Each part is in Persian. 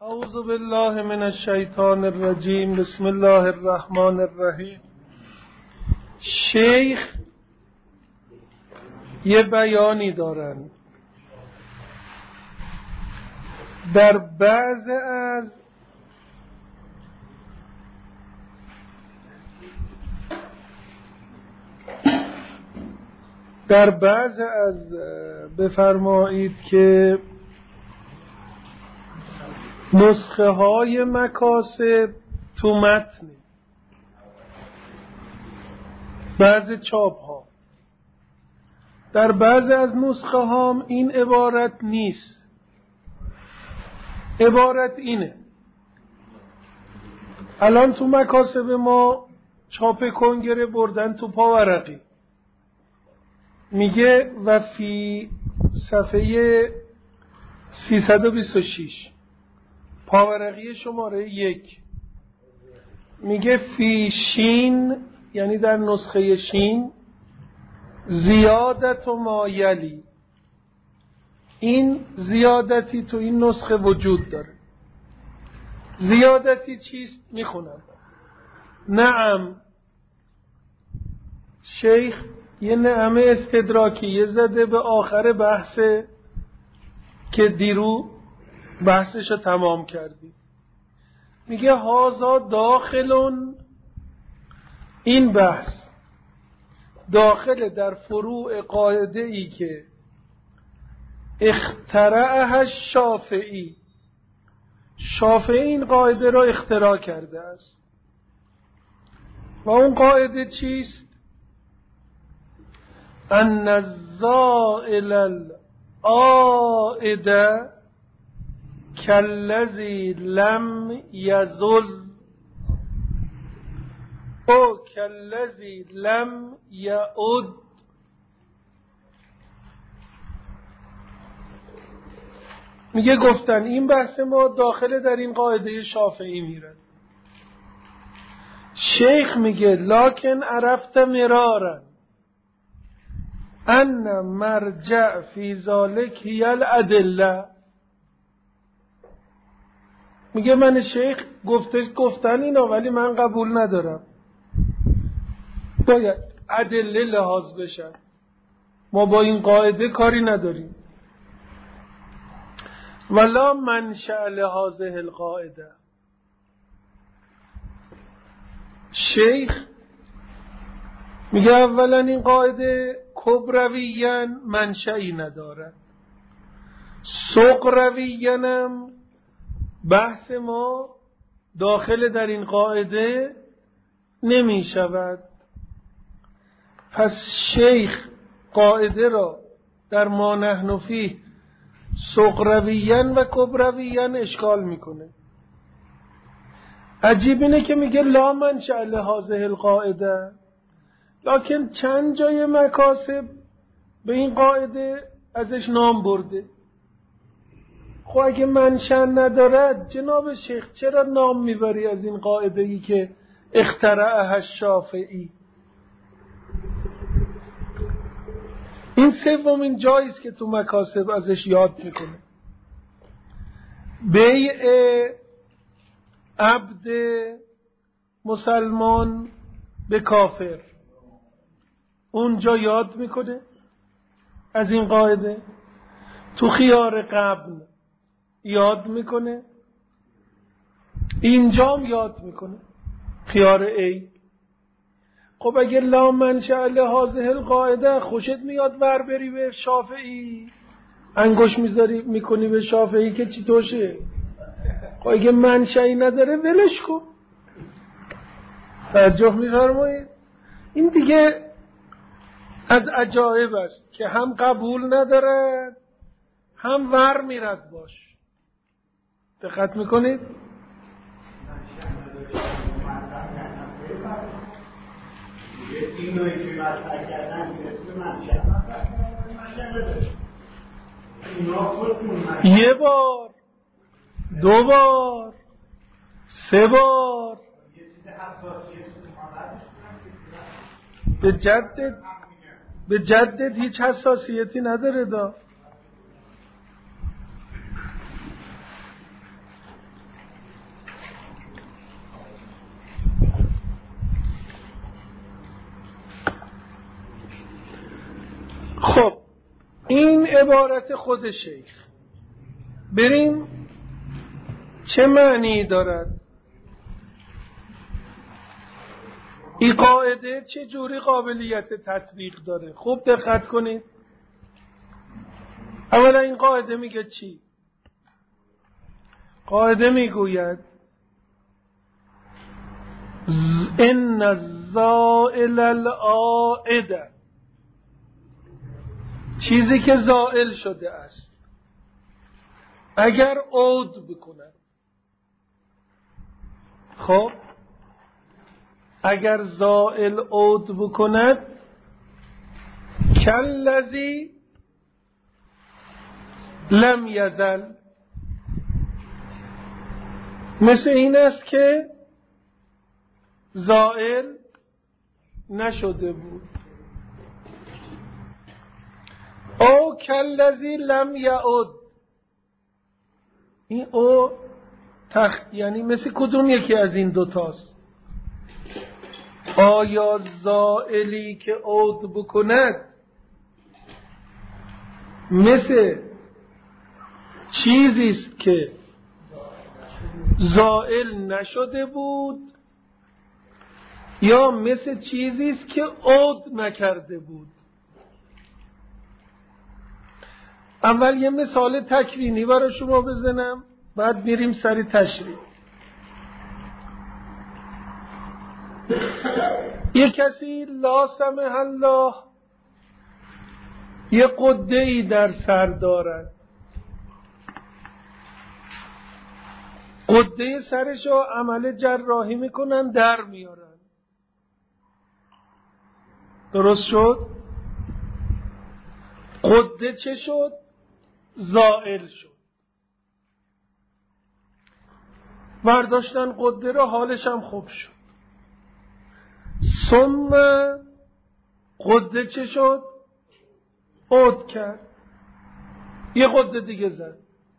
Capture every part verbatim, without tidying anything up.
اعوذ بالله من الشیطان الرجیم. بسم الله الرحمن الرحیم. شیخ یه بیانی دارن در بعض از در بعض از بفرمایید که نسخه های مکاسب تو متن بعض چاپ ها، در بعض از نسخه هام این عبارت نیست. عبارت اینه: الان تو مکاسب ما چاپ کنگره بردن تو پاورقی، میگه و فی صفحه سیصد و بیست و شش پاورقی شماره یک، میگه فی شین، یعنی در نسخه شین، زیادت و مایلی. این زیادتی تو این نسخه وجود داره. زیادتی چیست؟ میخونم: نعم، شیخ یه نعمه استدراکیه زده به آخر بحث که دیرو بحثشو تمام کردی. میگه هازا داخلون، این بحث داخل در فروع قاعده ای که اخترعها الشافعی، شافعی این قاعده را اختراع کرده است. و اون قاعده چیست؟ ان الزائل العائد کالذی لم یزل او کالذی لم یعد. میگه گفتن این بحث ما داخل در این قاعده شافعی میره. شیخ میگه لکن عرفت مرارا ان مرجع فی ذلک هی الادله. میگه من شیخ گفته گفتن اینا، ولی من قبول ندارم، باید ادله لحاظ بشن، ما با این قاعده کاری نداریم. ولا منشأ لهذه القاعده. شیخ میگه اولا این قاعده کبرویاً منشأی ندارد، صغرویاً هم بحث ما داخل در این قاعده نمی شود. پس شیخ قاعده را در ما نحن فیه صغرویاً و کبرویاً اشکال میکنه. عجیب اینه که میگه لا منشأ لهذه القاعده، لکن چند جای مکاسب به این قاعده ازش نام برده. خب اگه منشأ ندارد جناب شیخ چرا نام میبری از این قاعده ای که اخترعها الشافعی؟ این سومین جایی است که تو مکاسب ازش یاد میکنه. بیع عبد مسلمان به کافر، اونجا یاد میکنه از این قاعده. تو خیار قبل یاد میکنه، اینجام یاد میکنه خیار ای. خب اگه لا منشأ لهذه القاعده خوشت میاد ور بری به شافعی، انگوش میذاری میکنی به شافعی که چی توشه. خب اگه منشأی نداره ولش کن. توجه میفرمایید؟ این دیگه از عجایب است که هم قبول ندارد هم ور میرد باش. دقت میکنید؟ یه بار، دو بار، سه بار به جدت به جدت هیچ حساسیتی نداره دا. عبارت خود شیخ بریم چه معنی دارد، این قاعده چه جوری قابلیت تطبیق داره. خوب دقت کنید. اولا این قاعده میگه چی؟ قاعده میگوید ان الزائل العائد، چیزی که زائل شده است اگر عود بکند، خب اگر زائل عود بکند، کالذی لم یزل، مثل این است که زائل نشده بود. او کالذی لم یعد، این او تخ... یعنی مثل کدوم یکی از این دوتاست؟ آیا زائلی که عود بکند مثل چیزی است که زائل نشده بود، یا مثل چیزی است که عود نکرده بود؟ اول یه مثال تکوینی برای شما بزنم، بعد میریم سری تشریح. یه کسی لا سمح الله یه قده‌ای در سر دارد، قده سرشو عمل جراحی میکنن در میارن، درست شد؟ قده چه شد؟ زائل شد. برداشتن قده رو، حالش هم خوب شد. ثم قده چه شد؟ عود کرد، یه قده دیگه زد.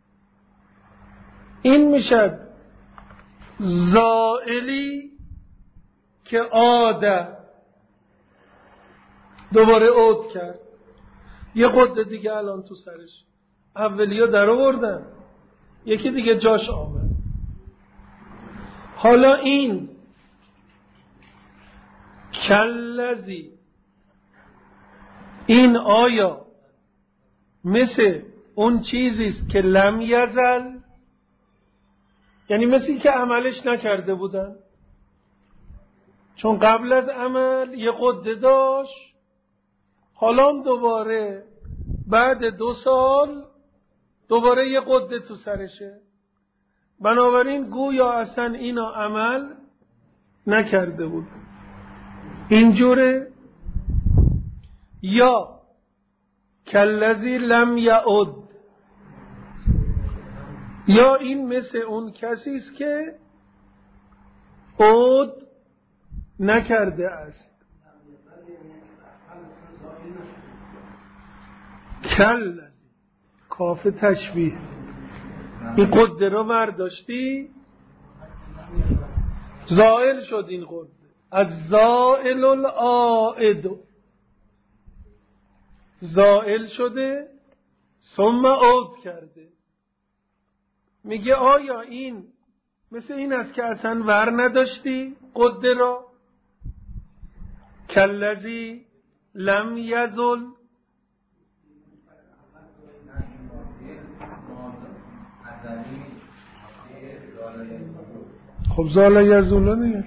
این میشد زائلی که عاده، دوباره عود کرد، یه قده دیگه الان تو سرش، اولیو در آوردن، یکی دیگه جاش آمد. حالا این کالذی، این آیا مثل اون چیزی است که لم یزل، یعنی مثل که عملش نکرده بودن، چون قبل از عمل یه قده داشت، حالا هم دوباره بعد دو سال دوباره یه قده تو سرشه، بنابراین گویا اصلا اینا عمل نکرده بود. اینجوره. یا کالذی لم یعد، یا این مثل اون کسی است که عود نکرده است. کالذی کاف تشبیه، این قده رو برداشتی زائل شد، این قده از زائل العائد زائل شده، ثم عود کرده. میگه آیا این مثل این است که اصلا ور نداشتی قده را؟ کالذی لم یزل، خب زال یزول نیه.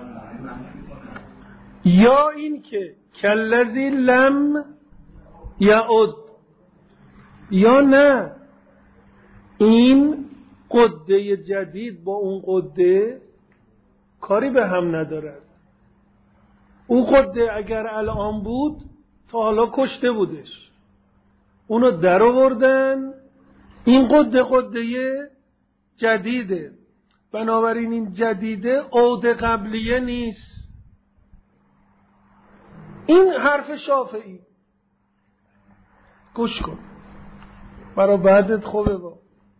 یا این که کالذی لم یعد، یا نه این قده جدید با اون قده کاری به هم ندارد. اون قده اگر الان بود تا حالا کشته بودش، اونو در آوردن، این قده قده جدیده، بنابراین این جدیده عود قبلیه نیست. این حرف شافعی، گوش کن برای بعدت خوبه. با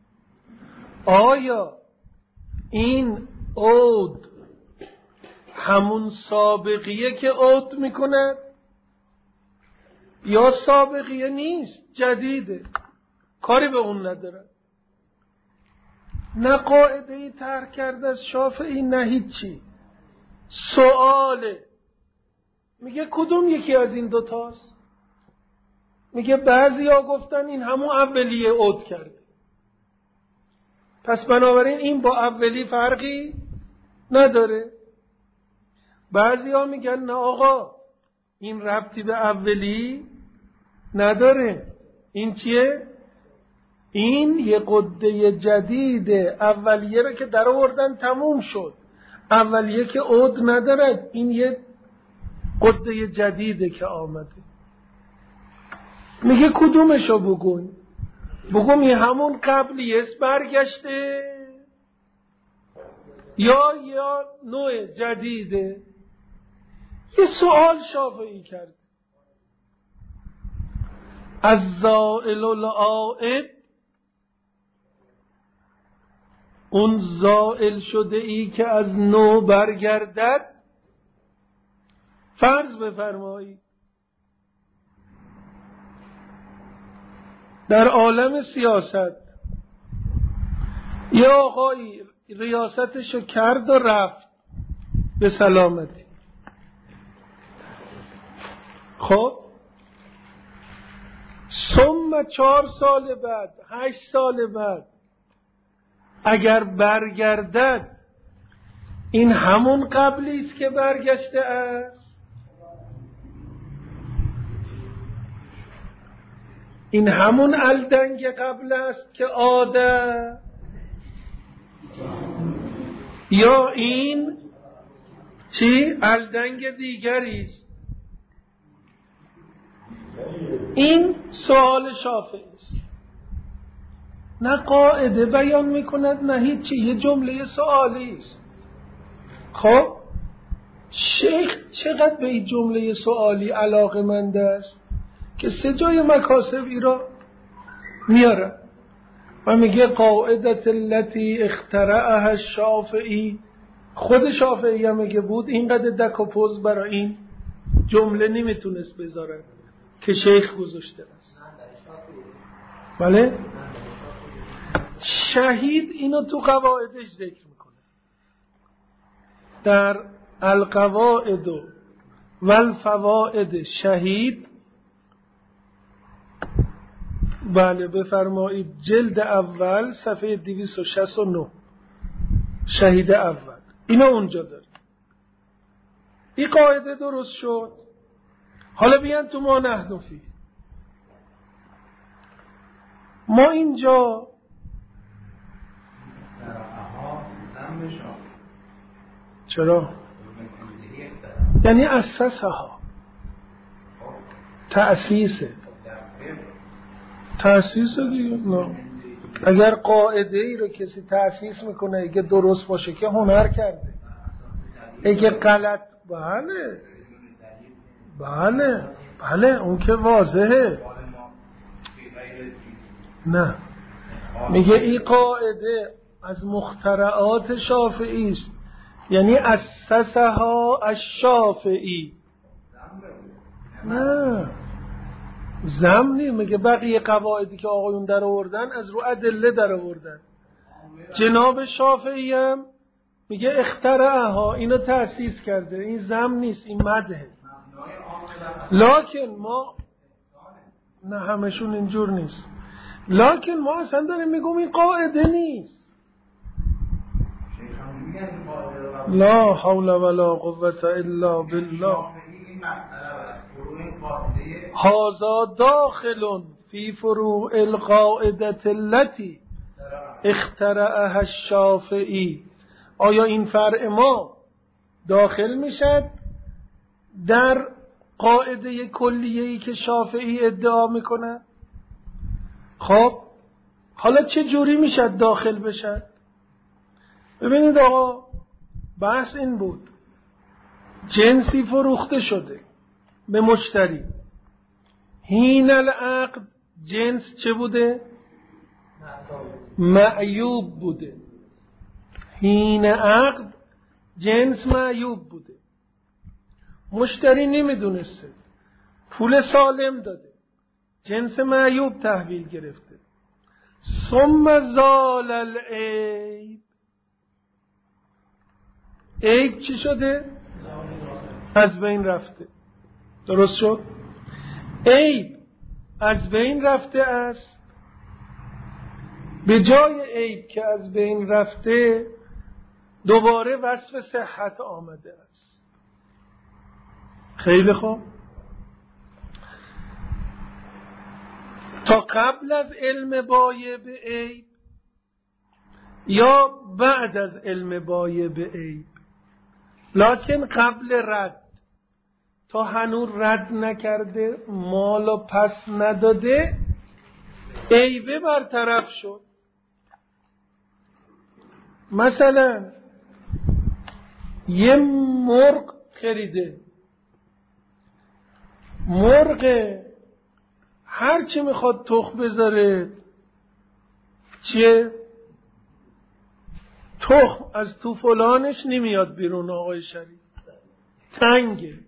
آیا این عود همون سابقیه که عود میکند یا سابقیه نیست؟ جدیده، کاری به اون نداره. نه قاعده ای طرح کرده از شافعی نه هیچی. سواله، میگه کدوم یکی از این دوتاست؟ میگه بعضی ها گفتن این همون اولیه عود کرده، پس بنابراین این با اولی فرقی نداره. بعضی ها میگن نه آقا، این ربطی به اولی نداره. این چیه؟ این یه قده جدیده. اولیه رو که در آوردن تموم شد، اولیه که عود ندارد، این یه قده جدیده که آمده. میگه کدومشو بگون؟ بگم یه همون قبلی است برگشته یا یا نوع جدیده؟ یه سوال شافعی کرد. از زائل العائد، اون زائل شده ای که از نو برگردد، فرض بفرمایید در عالم سیاست یه آقایی ریاستشو کرد و رفت به سلامتی. خب ثم چهار سال بعد، هشت سال بعد اگر برگردد، این همون قبلی است که برگشته است؟ این همون الدنگ قبل است که عاده، یا این چی؟ الدنگ دیگری است؟ این سوال شافعی است. نه قاعده بیان میکند نه هیچی، یه جمله سوالی است. خب شیخ چقدر به این جمله سوالی علاقه‌مند است که سه جای مکاسبی را میاره و میگه قاعدت التي اخترعها الشافعی. خود شافعی هم میگه بود اینقدر دک و پوز برای این جمله نمیتونست بذاره که شیخ گذاشته است. بله؟ شهید اینو تو قواعدش ذکر میکنه، در القواعد و الفوائد شهید. بله بفرمایید جلد اول صفحه دویست و شصت و نه، شهید اول اینو اونجا داره. این قاعده درست شد. حالا بیان تو ما نحنفی. ما اینجا چرا؟ یعنی اساسها تأسیسه تأسیسه دیگه. نه. اگر قاعده ای رو کسی تأسیس میکنه اگه درست باشه که هنر کرده، اگه غلط بله بله بله اون که واضحه. نه میگه این قاعده از مخترعات شافعی است، یعنی اسسها الشافعی. نه زمینی میگه بقیه قواعدی که آقایون در آوردن از رو ادله در آوردن. جناب شافعی هم میگه اخترعها، اینو تأسیس کرده. این زم نیست، این مدحه. لکن ما نه همشون اینجور نیست. لکن ما اصلا داریم میگم این قاعده نیست. لا حول ولا قوة الا بالله. هذا داخل فی فروع القاعدة التي اخترعها الشافعی. آیا این فرع ما داخل میشد در قاعده کلیه‌ای که شافعی ادعا میکنه؟ خب حالا چه جوری میشد داخل بشد؟ ببینید آقا، بحث این بود جنسی فروخته شده به مشتری. حین العقد جنس چه بوده؟ معیوب بوده. حین عقد جنس معیوب بوده. مشتری نمیدونسته، پول سالم داده، جنس معیوب تحویل گرفته. ثم زال العیب، عیب چی شده؟ از بین رفته. درست شد؟ عیب از بین رفته است. به جای عیب که از بین رفته دوباره وصف صحت آمده است. خیلی خوب. تا قبل از علم بایع به عیب یا بعد از علم بایع به عیب؟ لکن قبل رد، تا هنوز رد نکرده، مالو پس نداده، عیبه برطرف شد. مثلا یه مرغ خریده، مرغ هر چی میخواد تخم بذاره، چیه؟ تخم از تو فلانش نمیاد بیرون آقای شریف، تنگه.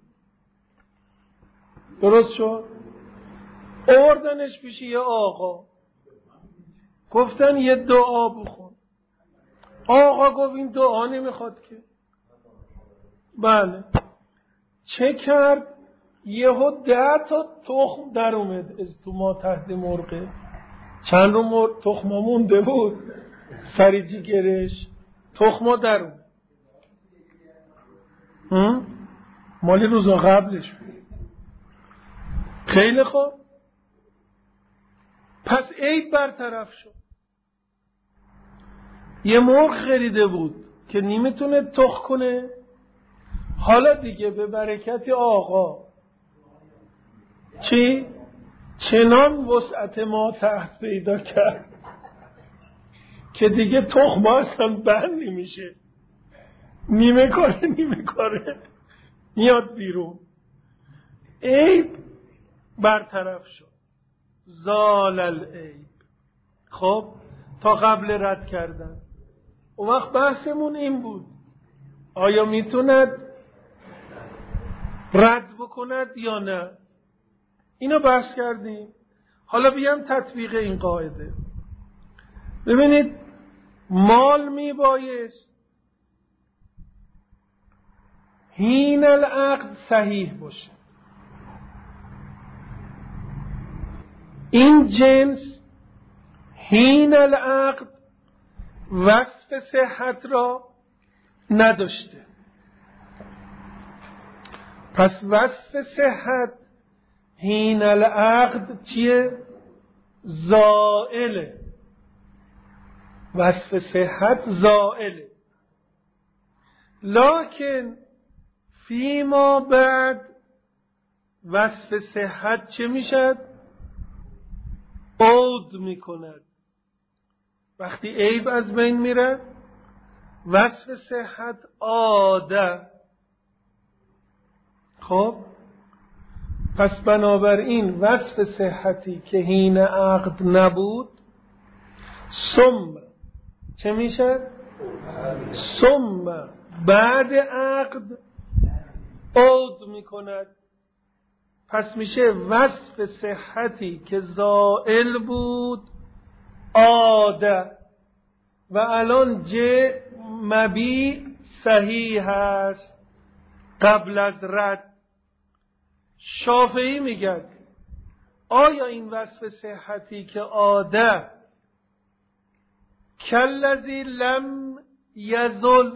درست شد؟ آوردنش پیش یه آقا، گفتن یه دعا بخون. آقا گفت این دعا نمیخواد که. بله. چه کرد؟ یهو ده تا تخم در اومد از تو ما تحت مرغه. چند رو مرغ تخما مونده بود سری جیگرش، تخما در اومد. مالی روزا قبلش بود. خیلی خوب. پس عیب برطرف شد. یه مرغ خریده بود که نمیتونه تخم کنه، حالا دیگه به برکت آقا چی؟ چنان وسعت ما تحت پیدا کرد که دیگه تخم اصلا بند نمیشه، نیمه کاره نیمه کاره میاد بیرون. عیب برطرف شد. زال العیب. خب تا قبل رد کردن. اون وقت بحثمون این بود آیا میتوند رد بکند یا نه؟ اینو بحث کردیم. حالا بیام تطبیق این قاعده. ببینید مال میبایست حین العقد صحیح باشه. این جنس حین العقد وصف صحت را نداشته. پس وصف صحت حین العقد چیه؟ زائله. وصف صحت زائله. لکن فیما بعد وصف صحت چه میشد؟ عود میکند. وقتی عیب از بین میره وصف صحت عاده. خب پس بنابراین وصف صحتی که حین عقد نبود ثم چه میشه؟ ثم بعد عقد عود میکند. پس میشه وصف صحتی که زائل بود عاده و الان ج مبی صحیح هست قبل از رد. شافعی میگه آیا این وصف صحتی که عاده کالذی لم یزل،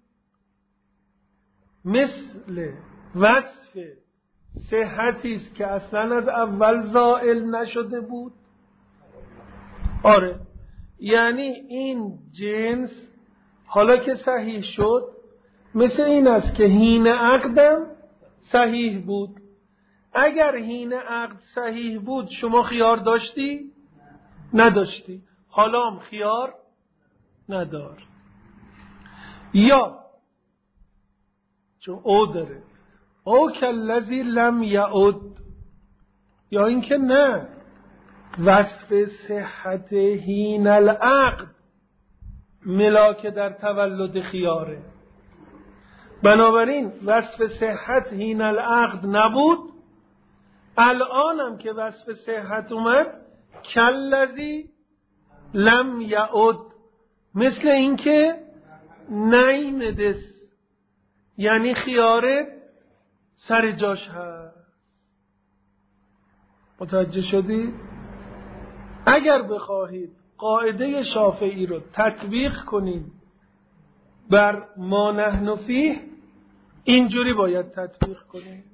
مثل وصف صحتی است که اصلا از اول زائل نشده بود؟ آره، یعنی این جنس حالا که صحیح شد مثل این است که حین عقدم صحیح بود. اگر حین عقد صحیح بود شما خیار داشتی؟ نداشتی. حالا هم خیار ندار. یا چون او داره او کالذی لم یعد، یا اینکه نه وصف صحت حین العقد ملاک در تولد خیاره. بنابراین وصف صحت حین العقد نبود الانم که وصف صحت اومد کلذی لم یعد، مثل اینکه نیمدس، یعنی خیارت سر جاش هست. متوجه شدی؟ اگر بخواهید قاعده شافعی رو تطبیق کنید بر ما نحن فیه، اینجوری باید تطبیق کنید.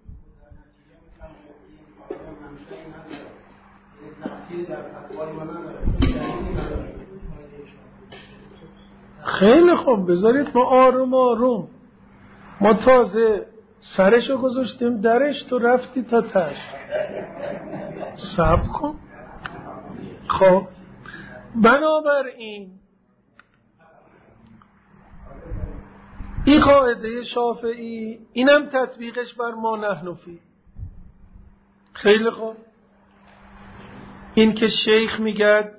خیلی خوب، بذارید ما آروم آروم، ما تازه سرشو گذاشتیم درش، تو رفتی تا تش. صبر کن. خب بنابراین این قاعده شافعی اینم تطبیقش بر ما نحن فیه. خیلی خوب، این که شیخ میگه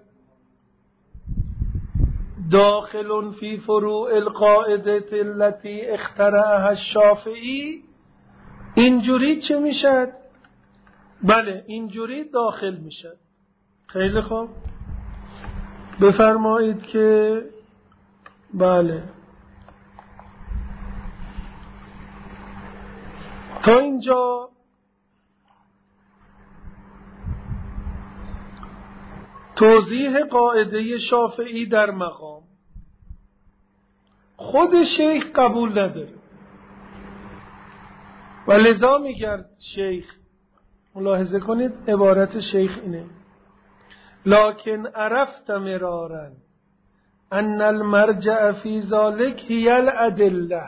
داخل فی فروع القاعده التي اخترعها الشافعی، اینجوری چه میشد؟ بله اینجوری داخل میشد. خیلی خوب، بفرمایید که بله تا اینجا توضیح قاعده شافعی در مقام. خود شیخ قبول نداره و لذا میگرد شیخ، ملاحظه کنید عبارت شیخ اینه: لکن عرفت مرارا ان المرجع فی ذلک هی الادله.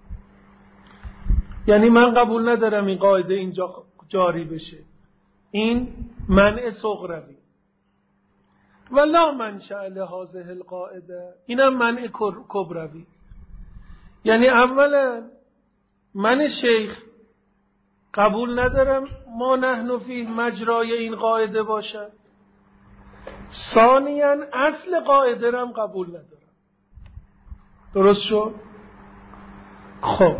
یعنی من قبول ندارم این قاعده اینجا جاری بشه، این منع صغروی. ولا منشأ لهذه القاعده، اینم منع کبروی. یعنی اولا من شیخ قبول ندارم ما نحن فیه مجرای این قاعده باشد. ثانیاً اصل قاعده رو هم قبول ندارم. درست شد؟ خب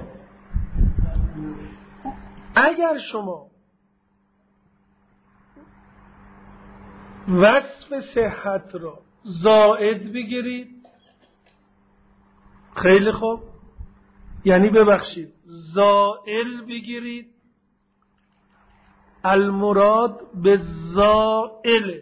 اگر شما وصف صحت را زائد بگیرید، خیلی خوب، یعنی ببخشید زائل بگیرید، المراد به زائل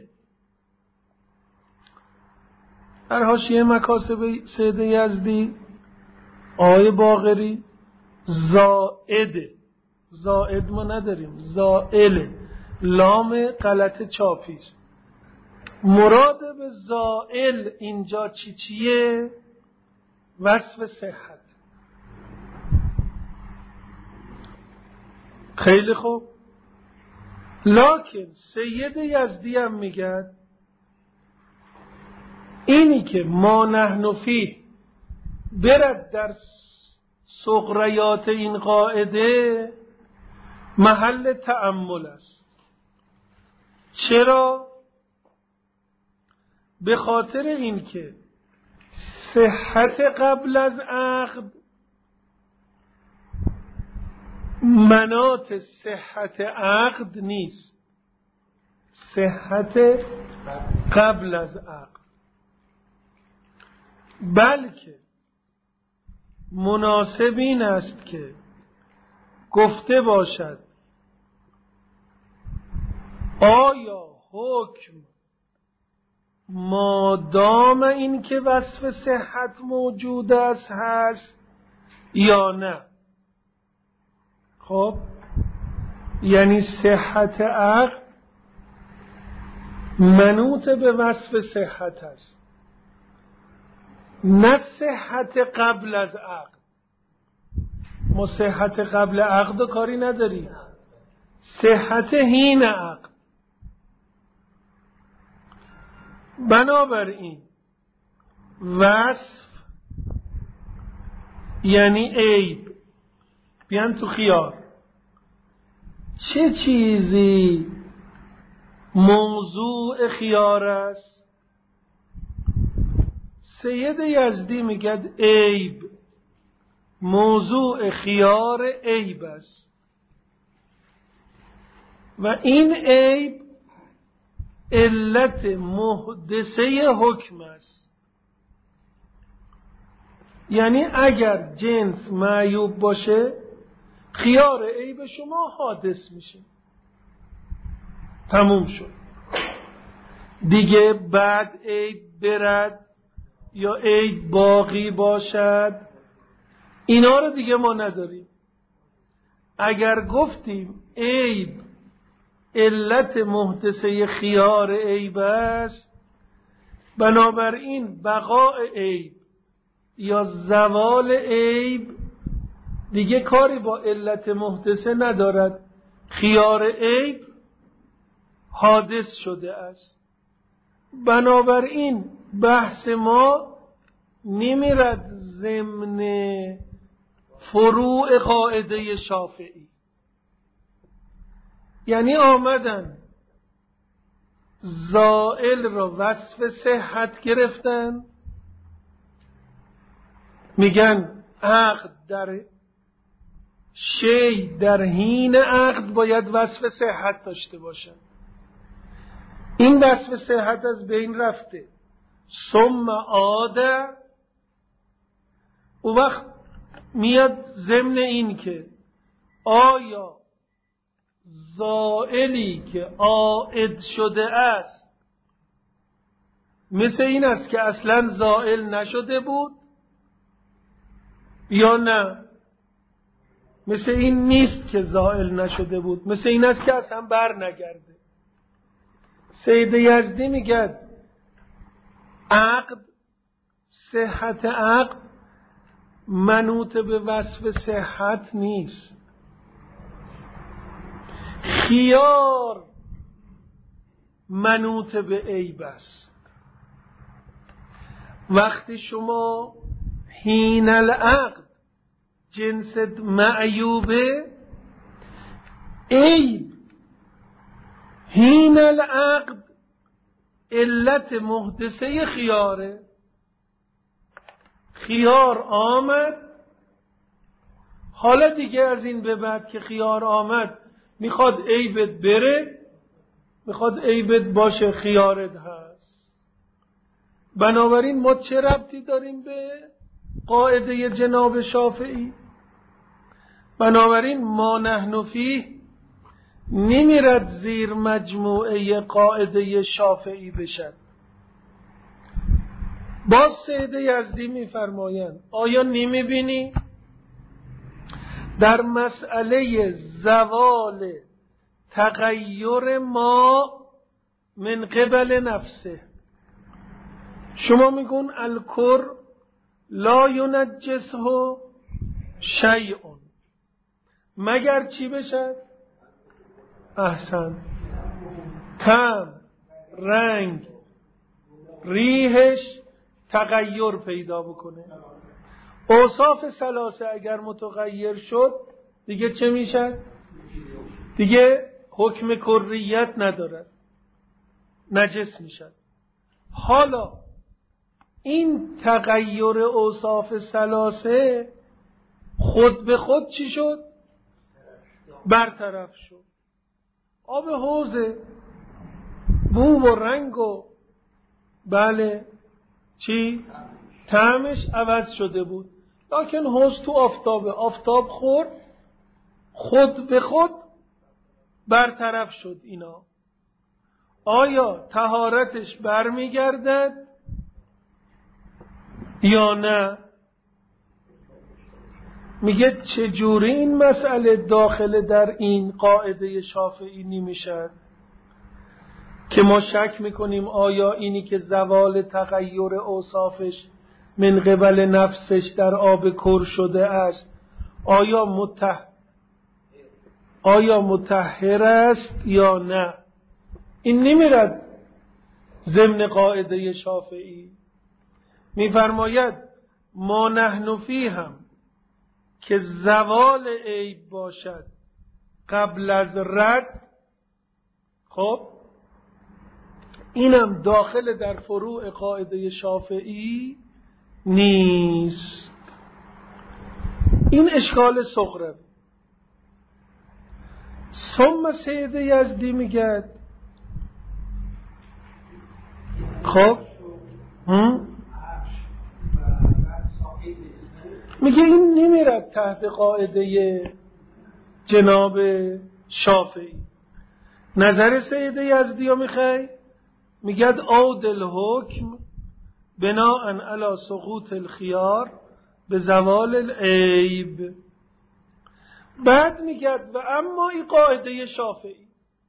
در حاشیه مکاسب سید یزدی آقای باقری زائد، زائد ما نداریم، زائل، لام غلط چاپی است. مراد به زائل اینجا چی چیه؟ وصف صحت. خیلی خوب، لکن سید یزدی هم میگه اینی که ما نحن فیه برد در صغریات این قاعده محل تأمل است. چرا؟ به خاطر این که صحت قبل از عقد مناط صحت عقد نیست، صحت قبل از عقد، بلکه مناسب این است که گفته باشد آیا حکم مادام این که وصف صحت موجود است هست یا نه. خب یعنی صحت عقل منوط به وصف صحت است، نه صحت قبل از عقد. ما صحت قبل عقد و کاری نداریم، صحت حین عقد. بنابراین وصف یعنی عیب. بیان تو خیار، چه چیزی موضوع خیار است؟ سید یزدی میگه عیب، موضوع خیار عیب است. و این عیب علت محدثه حکم است. یعنی اگر جنس معیوب باشه خیار عیب شما حادث میشه، تموم شد دیگه. بعد عیب برد یا عیب باقی باشد، اینا رو دیگه ما نداریم. اگر گفتیم عیب علت محدثه خیار عیب است، بنابراین بقاء عیب یا زوال عیب دیگه کاری با علت محدثه ندارد، خیار عیب حادث شده است. بنابراین بحث ما نمیرد ضمن فروع قاعده شافعی. یعنی آمدن زائل را وصف صحت گرفتن، میگن عقد در شی در حین عقد باید وصف صحت داشته باشد. این وصف صحت از بین رفته، ثم عاد. او وقت میاد ضمن این که آیا زائلی که عائد شده است مثل این است که اصلا زائل نشده بود یا نه؟ مثل این نیست که زائل نشده بود، مثل این است که اصلا بر نگرده. سید یزدی میگه عقد، صحت عقد منوط به وصف صحت نیست. خیار منوط به عیب است. وقتی شما حین العقد جنست معیوبه، عیب حین العقد علت محدثه خیاره. خیار آمد، حالا دیگه از این به بعد که خیار آمد میخواد عیبت بره، میخواد عیبت باشه، خیارت هست. بنابراین ما چه ربطی داریم به قاعده جناب شافعی؟ بنابراین ما نحن فیه نمیرد زیر مجموعه قاعده شافعی بشد. باز سید یزدی میفرمایند آیا نمیبینی در مسئله زوال تغییر ما من قبل نفسه، شما میگون الکر لا ینجسه شیء، مگر چی بشد؟ احسن، طعم، رنگ، ریحش تغییر پیدا بکنه. اوصاف ثلاثه اگر متغیر شد دیگه چه میشه؟ دیگه حکم کریت ندارد، نجس میشه. حالا این تغییر اوصاف ثلاثه خود به خود چی شد؟ برطرف شد. آب حوضه، بو و رنگ و بله چی؟ طعمش عوض شده بود، لکن حوض تو آفتابه، آفتاب خورد، خود به خود برطرف شد. اینا آیا طهارتش برمیگردد یا نه؟ میگه چجوری این مسئله داخل در این قاعده شافعی نمیشد که ما شک میکنیم آیا اینی که زوال تغییر اوصافش من قبل نفسش در آب کر شده است آیا متح... آیا مطهر است یا نه؟ این نمیرد ضمن قاعده شافعی. میفرماید ما نحن فیه هم که زوال عیب باشد قبل از رد، خب اینم داخل در فروع قاعده شافعی نیست. این اشکال صغره. ثم سید یزدی میگه خب میگه این نمیرد تحت قاعده جناب شافعی. نظر سید یزدی رو میخوای؟ میگه عود الحکم بناء علی سقوط الخیار به زوال العیب. بعد میگه و اما این قاعده شافعی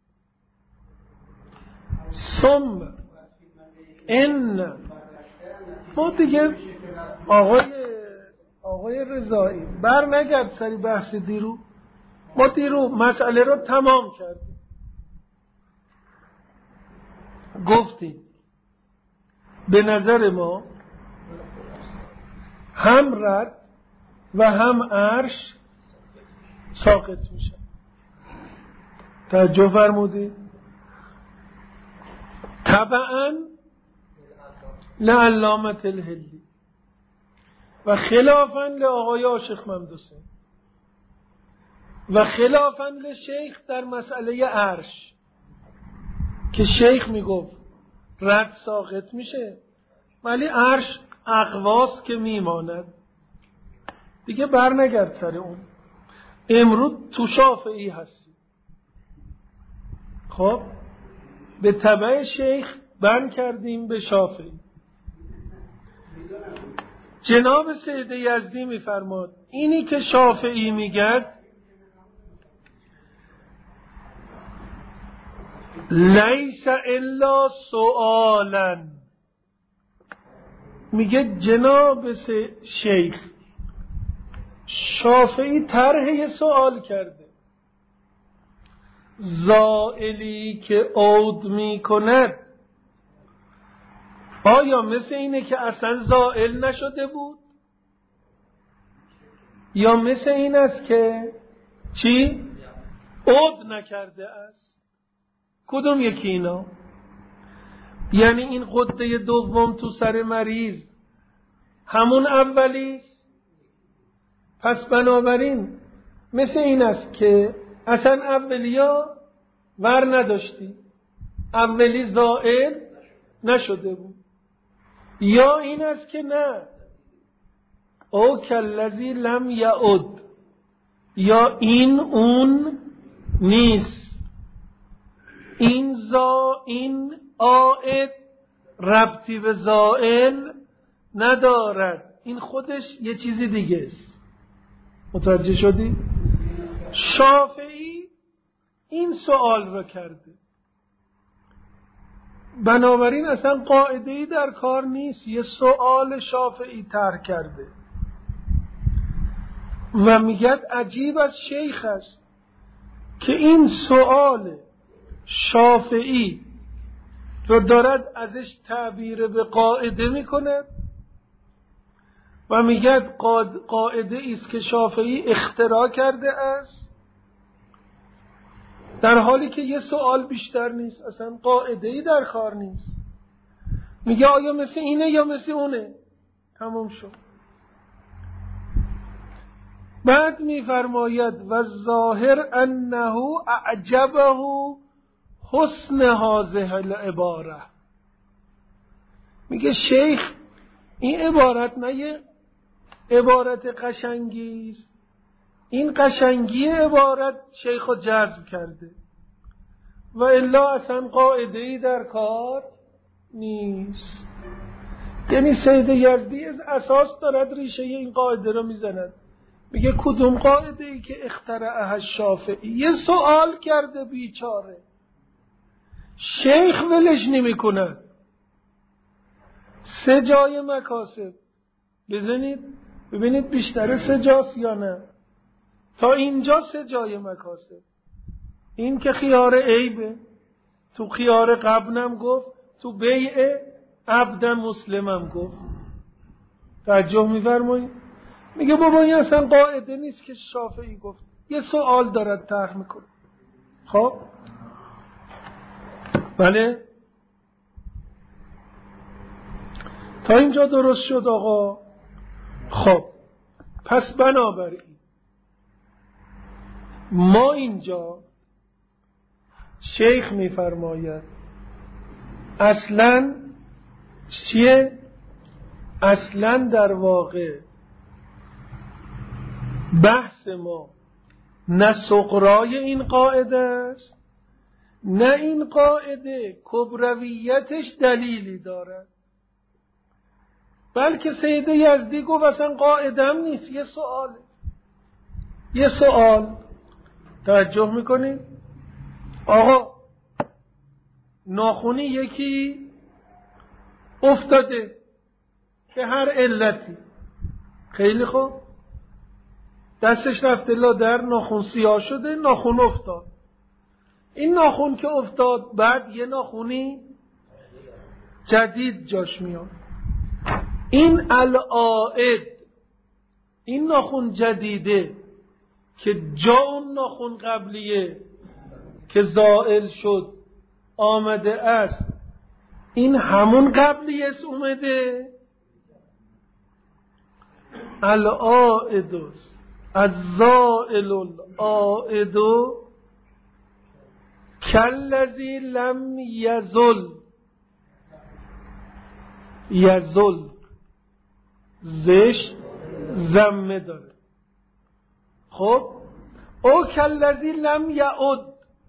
ثم ان ما دیگه آقای آقای رضایی بر نگرد سری بحث دیرو. ما دیرو مسئله رو تمام کردیم، گفتیم به نظر ما هم رد و هم عرش ساقط میشه. توجه فرمودید؟ طبعا لعلامة الهلی و خلافا لآقای عاشق ممدوسه و خلافا لشیخ در مسئله عرش که شیخ میگفت رد ساقط میشه ولی عرش اقواس که میماند. دیگه بر نگرد سر اون. امروز تو شافعی هستی. خب به تبع شیخ بند کردیم به شافعی. جناب سید یزدی میفرماد اینی که شافعی میگه لیس الا سؤالا، میگه جناب شیخ شافعی طرح سوال کرده زائلی که عود میکند آیا مثل اینه که اصلا زائل نشده بود یا مثل این است که چی؟ عود نکرده است؟ کدوم یکی اینا؟ یعنی این غده دوم تو سر مریض همون اولیست؟ پس بنابراین مثل این است که اصلا اولیا ور نداشتی، اولی زائل نشده بود. یا این است که نه او کالذی لم یعد، یا این اون نیست، این زا این عائد ربطی به زائل ندارد، این خودش یه چیزی دیگه است. متوجه شدی؟ شافعی این سوال رو کرده، بنابراین اصلا قاعده‌ای در کار نیست، یه سوال شافعی طرح کرده و میگه عجیب از شیخ است که این سوال شافعی رو دارد ازش تعبیر به قاعده میکنه و میگه قاعده ایست که شافعی اختراع کرده است، در حالی که یه سوال بیشتر نیست، اصلا قاعده‌ای در کار نیست. میگه آیا مثل اینه یا مثل اونه؟ تمام شد. بعد میفرماید و ظاهر انه اعجبه حسن هذه العباره. میگه شیخ این عبارت نه یه عبارت قشنگی است، این قشنگی عبارت شیخ رو جذب کرده و الا اصلا قاعده‌ای در کار نیست. یعنی سید یزدی از اساس دارد ریشه این قاعده رو میزند. میگه کدوم قاعده‌ای که اخترعها الشافعی؟ یه سوال کرده بیچاره، شیخ ولش نمی کند. سه جای مکاسب بزنید ببینید بیشتره سه جاست یا نه. تا اینجا سه جای مکاسب. این که خیار عیبه، تو خیار قبنم گفت، تو بیع عبد مسلمم گفت. توجه می‌فرمایید؟ میگه بابا این اصلا قاعده نیست که شافعی گفت، یه سوال دارد طرح میکنه. خب بله تا اینجا درست شد آقا. خب پس بنابراین ما اینجا شیخ میفرماید اصلا چیه؟ اصلا در واقع بحث ما نه سغرای این قاعده است، نه این قاعده کبرویتش دلیلی دارد، بلکه سید یزدی گفت اصلا قاعده هم نیست، یه سؤاله. یه سؤال توجه میکنید؟ آقا ناخونی یکی افتاده به هر علتی، خیلی خوب، دستش رفته لادر، ناخون سیاه شده، ناخون افتاد. این ناخون که افتاد بعد یه ناخونی جدید جاش میاد. این العائد، این ناخون جدیده که جا اون ناخون قبلیه که زائل شد آمده است، این همون قبلی است اومده. العائد الزائل العائد کالذی لم یزل یزل زش زمه داره. خب او کالذی لم یعد،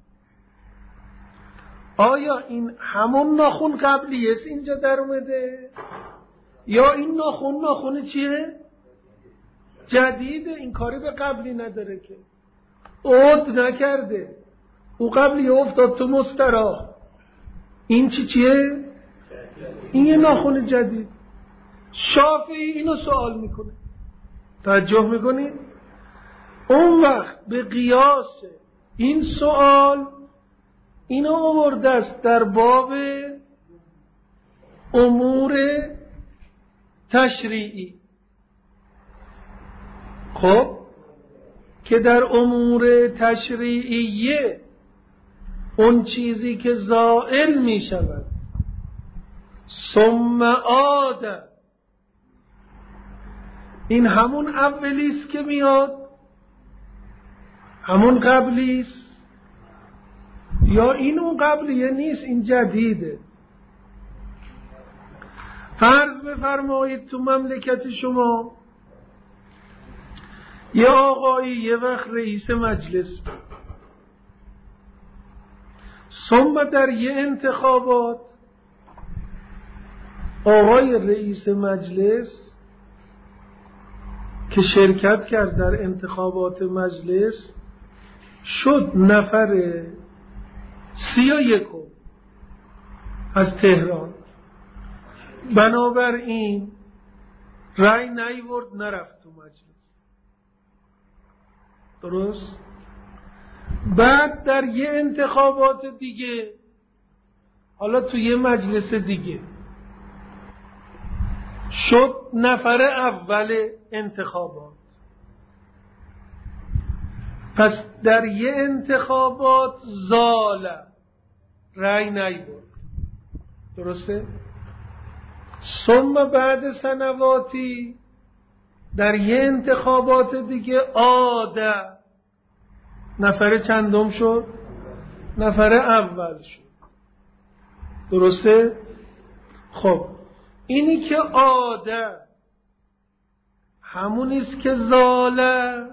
آیا این همون ناخون قبلی است اینجا در اومده یا این ناخون ناخون چیه؟ جدیده. این کاری به قبلی نداره که عد نکرده، او قبلی افتاد تو مستراح، این چی چیه؟ این یه ناخون جدید. شافعی اینو سوال میکنه، توجه میکنید؟ اون وقت به قیاس این سوال اینو آورده است در باب امور تشریعی. خب که در امور تشریعیه اون چیزی که زائل می شود ثم عاد، این همون اولیست که میاد، همون قبلیست، یا این اون قبلیه نیست، این جدیده. فرض بفرمایید تو مملکت شما یه آقایی یه وقت رئیس مجلس بود، ثم در یه انتخابات آقای رئیس مجلس که شرکت کرد در انتخابات مجلس شد نفر سی و یکم از تهران، بنابراین رأی نیورد، نرفت تو مجلس. درست؟ بعد در یه انتخابات دیگه، حالا تو یه مجلس دیگه شد نفر اول انتخابات، پس در یه انتخابات زال، رأی نیورد. درسته؟ ثم بعد سنواتی در یه انتخابات دیگه عاده، نفر چندم شد؟ نفر اول شد. درسته؟ خب اینی که عاده همونیست که زاله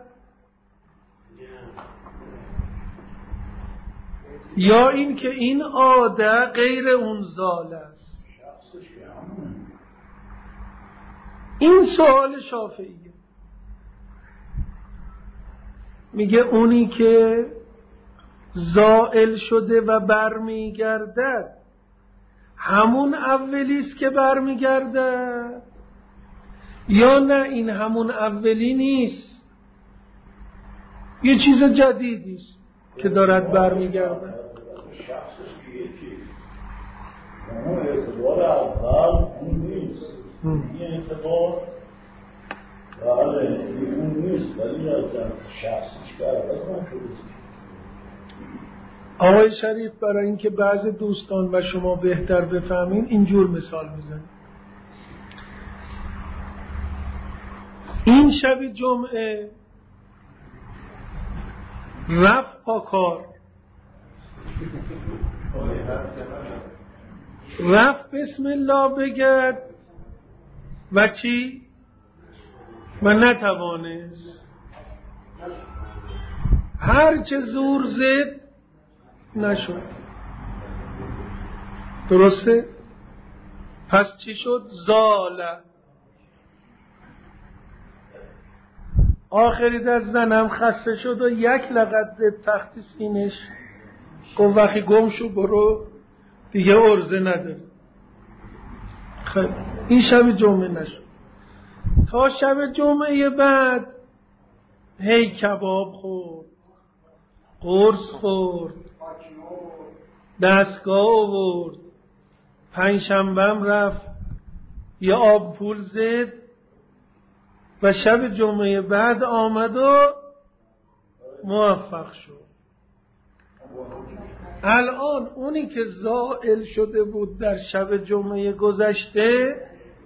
یا این که این عاده غیر اون زاله است؟ این سوال شافعیه. میگه اونی که زائل شده و برمیگردد همون اولیست که برمیگردد یا نه این همون اولی نیست، یه چیز جدیدیست که دارد برمیگردد. اون اعتبار اول اون نیست، این اعتبار بله اون نیست، ولی از شخصیش که عوض نشده. آقای شریف برای اینکه بعض دوستان و شما بهتر بفهمین اینجور مثال میزنیم. این شب جمعه رفت پاکار رفت بسم الله بگد و چی؟ و نتوانست. هرچه زور زد نشد. درسته؟ پس چی شد؟ زاله. آخری در زنم خسته شد و یک لغت زد تخت سینش، گفت وقتی گم شو برو دیگه عرضه نداره. خیلی این شب جمعه نشد. تا شب جمعه بعد هی کباب خورد، قرص خورد، دستگاه آورد، پنجشنبهم رفت یه آب پول زد و شب جمعه بعد آمد و موفق شد. الان اونی که زائل شده بود در شب جمعه گذشته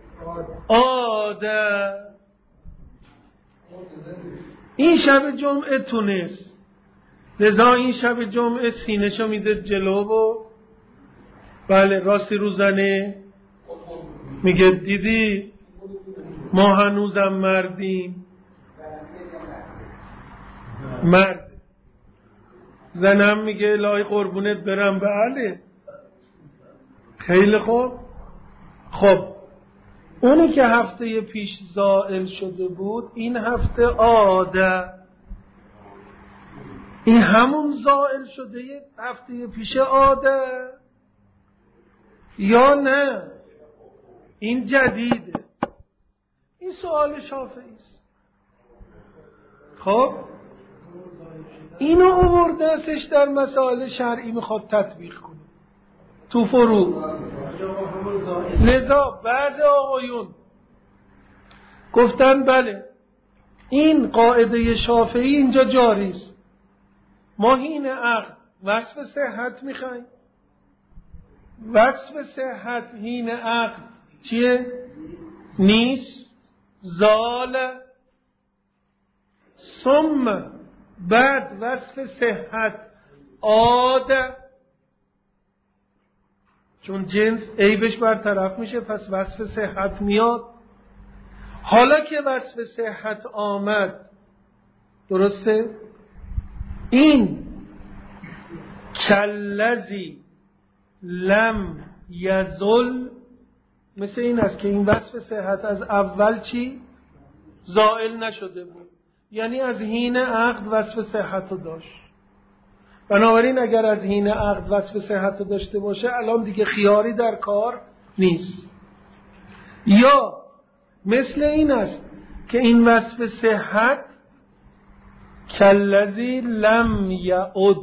عاده، این شب جمعه تونست، لذا این شب جمعه سینه‌شو میده جلو و بله راستی روزنه میگه دیدی ما هنوزم مردیم. مرد. زنم میگه الهی قربونت برم. بله خیلی خوب. خب اونی که هفته پیش زائل شده بود این هفته عاده، این همون زائل شده هفته پیش عاده یا نه این جدیده؟ این سوال شافعی است. خب اینو آورده استش در مسائل شرعی میخواد تطبیق کنه تو فروع. لذا بعض آقایون گفتن بله این قاعده شافعی اینجا جاری است، ما هین عقد وصف صحت میخوایم. وصف صحت هین عقد چیه؟ نیست. زال. ثم بعد وصف صحت عاده، چون جنس عیبش برطرف میشه پس وصف صحت میاد. حالا که وصف صحت آمد، درسته؟ این کلذی لم یزل مثل این است که این وصف صحت از اول چی؟ زائل نشده بود، یعنی از حین عقد وصف صحت رو داشت. بنابراین اگر از حین عقد وصف صحت رو داشته باشه الان دیگه خیاری در کار نیست. یا مثل این است که این وصف صحت کلذی لم یعد،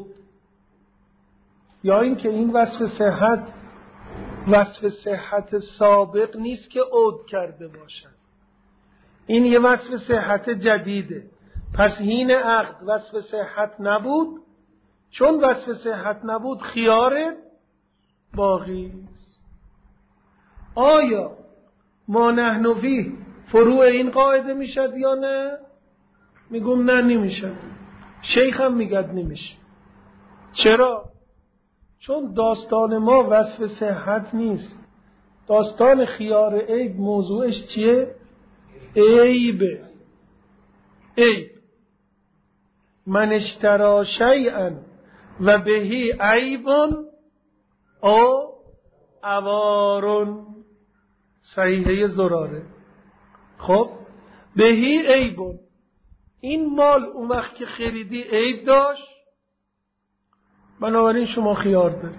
یا این که این وصف صحت وصف صحت سابق نیست که عود کرده باشد، این یه وصف صحت جدیده. پس حین عقد وصف صحت نبود، چون وصف صحت نبود خیار باقی است. آیا ما نحن فیه فروع این قاعده میشد یا نه؟ میگم نه نمیشد. شیخ هم میگد نمیشه. چرا؟ چون داستان ما وصف صحت نیست. داستان خیار عیب موضوعش چیه؟ عیبه. عیب. من اشترا شیئا و بهی عیبون او عوارون، صحیحه زراره. خب بهی عیبون، این مال اون وقت که خریدی عیب داشت، بنابراین شما خیار داری.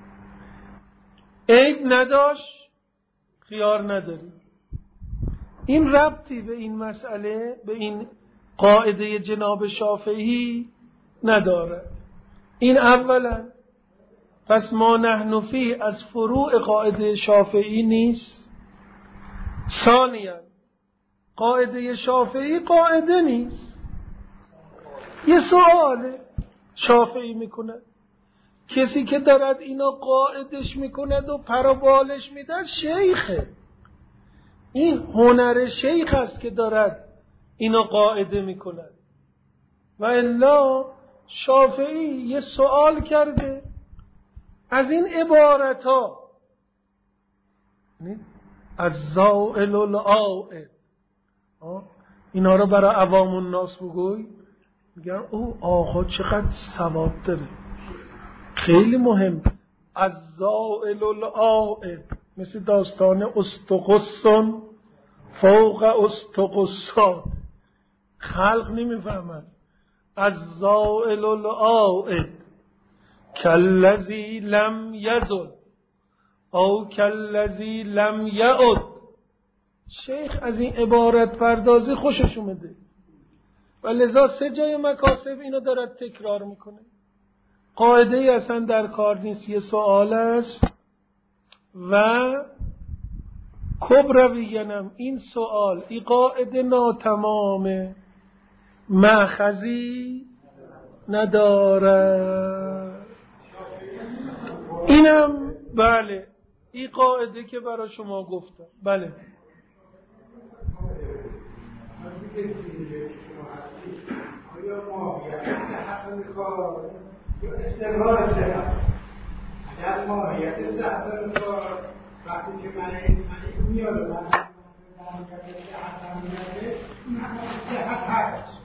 عیب نداشت خیار نداری. این ربطی به این مسئله، به این قاعده جناب شافعی نداره. این اولا. پس ما نحن فی از فروع قاعده شافعی نیست. ثانیا قاعده شافعی قاعده نیست. یه سوال شافعی میکنه، کسی که دارد اینا قاعدش میکند و پرابالش میدن شیخه. این هنر شیخ است که دارد اینا قاعده میکند. و الا شافعی یه سوال کرده از این عبارت ها از زائل العائد اینا رو برای عوام الناس بگوی، میگن او آقا چقدر ثواب داره، خیلی مهم. از زائل العائد مثل داستان استقصن فوق استقصاد، خلق نمیفهمن. از زائل العائد کالذی لم یزل او کالذی لم یعد. شیخ از این عبارت پردازی خوشش اومده و لذا سه جای مکاسب اینو دارد تکرار میکنه. قاعده ای اصلا در کار نیست، یه سوال است و کبرویینم این سوال این قاعده ناتمامه، مأخذی نداره. اینم بله این قاعده که برای شما گفتم. بله آیا ماهیت صحت میخواد یا استمرار صحت؟ اگر ماهیت صحت میخواد وقتی که من این میاره من ماهیت صحت میاره صحت هست.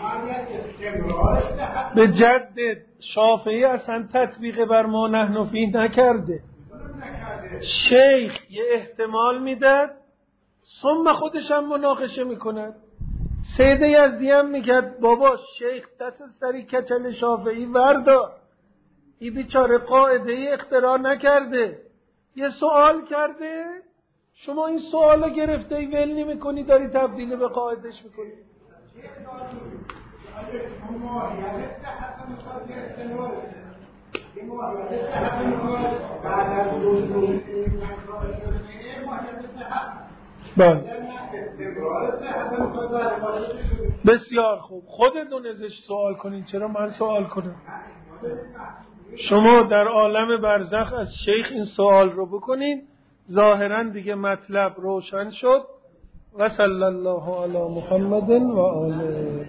به جد شافعی اصلا تطبیق بر ما نحن فیه نکرده. شیخ یه احتمال میداد ثم خودش هم مناقشه میکند. سید یزدی هم میگد بابا شیخ دست سری کچل شافعی وردا، این بیچاره قاعده ای اختراع نکرده، یه سوال کرده، شما این سوال رو گرفته ای ول نمی کنی داری تبدیل به قاعدش میکنی. بله بسیار خوب، خودتون ازش سوال کنین، چرا من سوال کنم؟ شما در عالم برزخ از شیخ این سوال رو بکنین، ظاهرا دیگه مطلب روشن شد. و صلی الله علی محمد و آله.